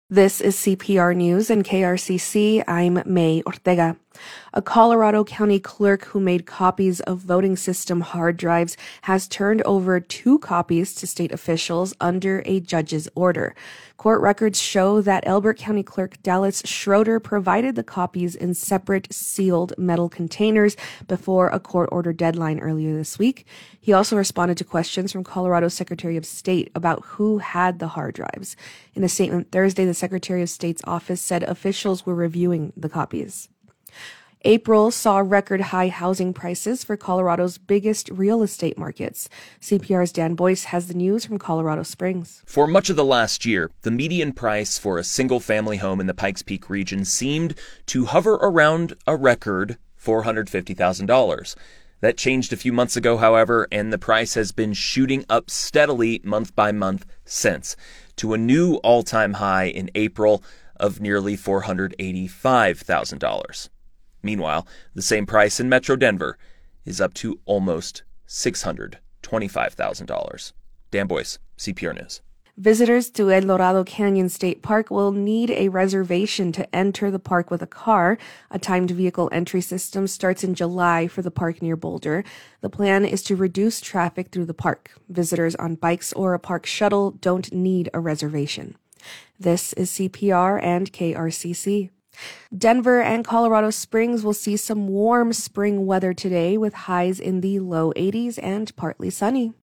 This is CPR News and KRCC. I'm May Ortega. A Colorado County clerk who made copies of voting system hard drives has turned over 2 copies to state officials under a judge's order. Court records show that Elbert County Clerk Dallas Schroeder provided the copies in separate sealed metal containers before a court-order deadline earlier this week. He also responded to questions from Colorado's Secretary of State about who had the hard drives. In a statement Thursday, the Secretary of State's office said officials were reviewing the copies. April saw record high housing prices for Colorado's biggest real estate markets. CPR's Dan Boyce has the news from Colorado Springs. For much of the last year, the median price for a single-family home in the Pikes Peak region seemed to hover around a record $450,000. That changed a few months ago, however, and the price has been shooting up steadily month by month since, to a new all-time high in April of nearly $485,000. Meanwhile, the same price in Metro Denver is up to almost $625,000. Dan Boyce, CPR News. Visitors to El Dorado Canyon State Park will need a reservation to enter the park with a car. A timed vehicle entry system starts in July for the park near Boulder. The plan is to reduce traffic through the park. Visitors on bikes or a park shuttle don't need a reservation. This is CPR and KRCC. Denver and Colorado Springs will see some warm spring weather today with highs in the low 80s and partly sunny.